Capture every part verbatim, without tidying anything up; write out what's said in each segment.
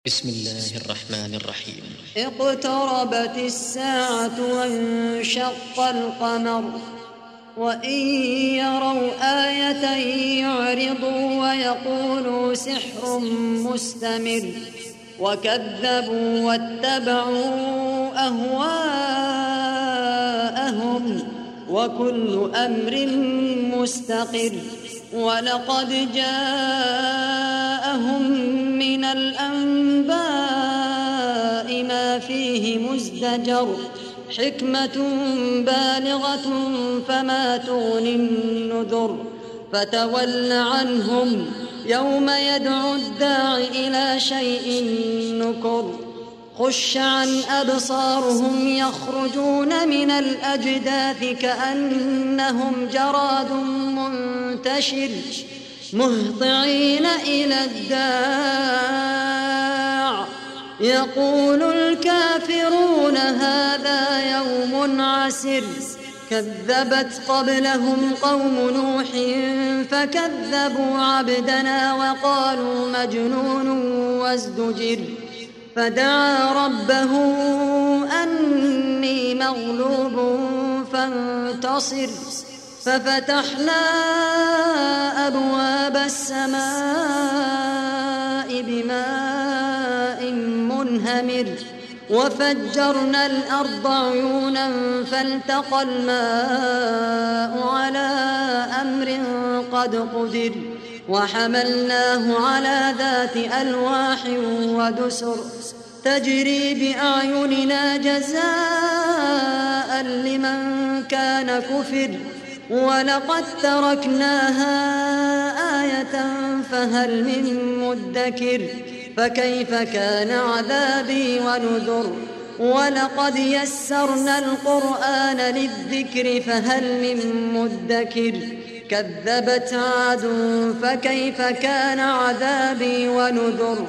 بسم الله الرحمن الرحيم. اقتربت الساعة وانشق القمر وإن يروا آية يعرضوا ويقولوا سحر مستمر وكذبوا واتبعوا أهواءهم وكل أمر مستقر. ولقد جاءهم من الأنباء ما فيه مزدجر حكمة بالغة فما تغني النذر. فتول عنهم يوم يدعو الداع إلى شيء نكر. خش عن أبصارهم يخرجون من الأجداث كأنهم جراد منتشر مهطعين إلى الداع يقول الكافرون هذا يوم عسر. كذبت قبلهم قوم نوح فكذبوا عبدنا وقالوا مجنون وازدجر. فدعا ربه أني مغلوب فانتصر. ففتحنا أبواب السماء بماء منهمر وفجرنا الأرض عيونا فالتقى الماء على أمر قد قدر. وحملناه على ذات ألواح ودسر تجري بأعيننا جزاء لمن كان كفر. ولقد تركناها آية فهل من مدكر. فكيف كان عذابي ونذر. ولقد يسرنا القرآن للذكر فهل من مدكر. كذبت عاد فكيف كان عذابي ونذر.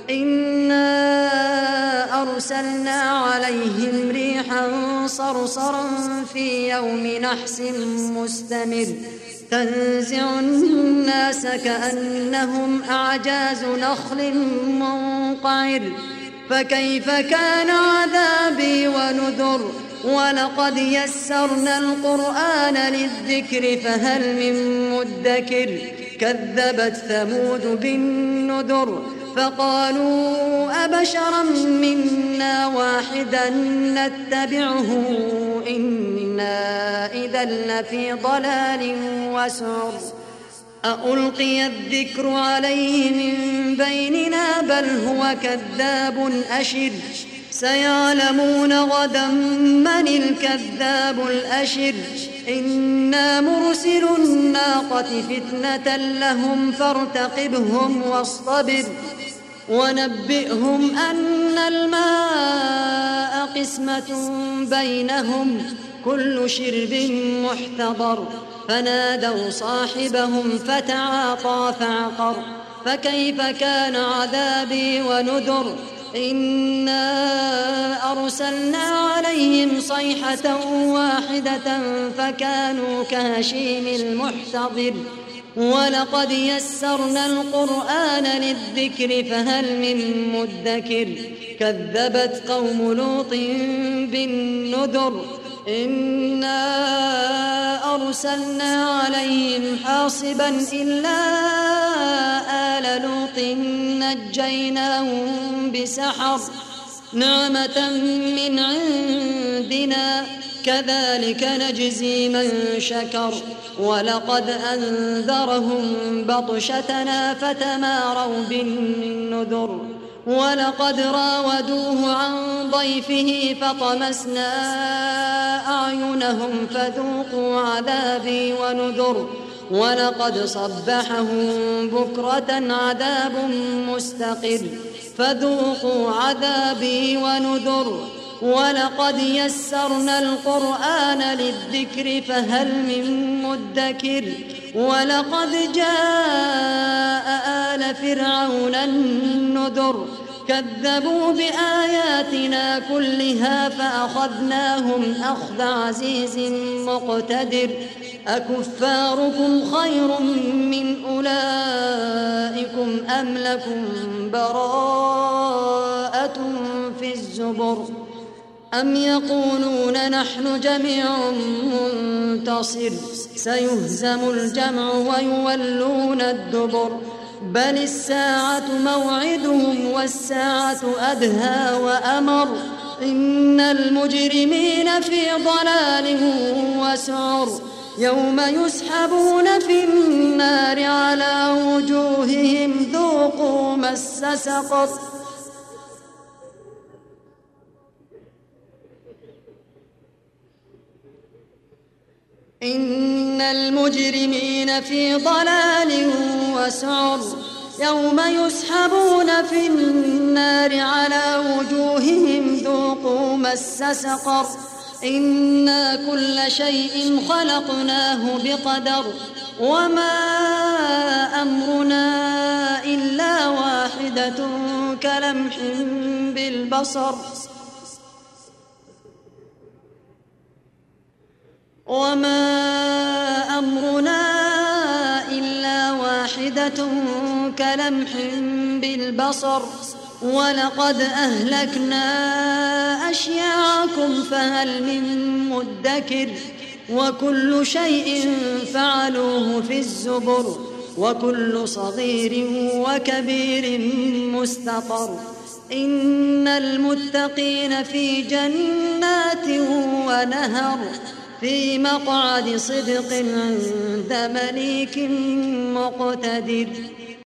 إنا أرسلنا عليهم ريحا صرصرا في يوم نحس مستمر تنزع الناس كأنهم أعجاز نخل منقعر. فكيف كان عذابي ونذر. ولقد يسرنا القرآن للذكر فهل من مدكر. كذبت ثمود بالنذر فقالوا أبشرا منا واحدا نتبعه إنا إذا لفي ضلال وسعر. أألقي الذكر عليه من بيننا بل هو كذاب أشر. سيعلمون غدا من الكذاب الأشر. إنا مرسل الناقة فتنة لهم فارتقبهم واصطبر. ونبئهم أن الماء قسمة بينهم كل شرب محتضر. فنادوا صاحبهم فتعاطى فعقر. فكيف كان عذابي ونذر. إنا أرسلنا عليهم صيحة واحدة فكانوا كهشيم المحتضر. ولقد يسرنا القرآن للذكر فهل من مدكر. كذبت قوم لوط بالنذر. إنا أرسلنا عليهم حاصبا إلا آل لوط نجيناهم بسحر نعمة من عندنا كذلك نجزي من شكر. ولقد أنذرهم بطشتنا فتماروا بالنذر. ولقد راودوه عن ضيفه فطمسنا أعينهم فذوقوا عذابي ونذر. ولقد صبحهم بكرة عذاب مستقر فذوقوا عذابي ونذر. ولقد يسرنا القرآن للذكر فهل من مدكر. ولقد جاء آل فرعون النذر كذبوا بآياتنا كلها فأخذناهم أخذ عزيز مقتدر أكفاركم خير من أولئكم أم لكم براءة في الزبر أم يقولون نحن جميع منتصر سيهزم الجمع ويولون الدبر بل الساعة موعدهم والساعة أدهى وأمر إن المجرمين في ضلال وسعر يوم يسحبون في النار على وجوههم ذوقوا مس سقر إن المجرمين في ضلال وسعر يوم يسحبون في النار على وجوههم ذوقوا مس سقر إنا كل شيء خلقناه بقدر وما أمرنا إلا واحدة كلمح بالبصر وما أمرنا إلا واحدة كلمح بالبصر ولقد أهلكنا أشياعكم فهل من مدكر وكل شيء فعلوه في الزبر وكل صغير وكبير مستطر إن المتقين في جنات ونهر في مقعد صدق عند مليك مقتدر.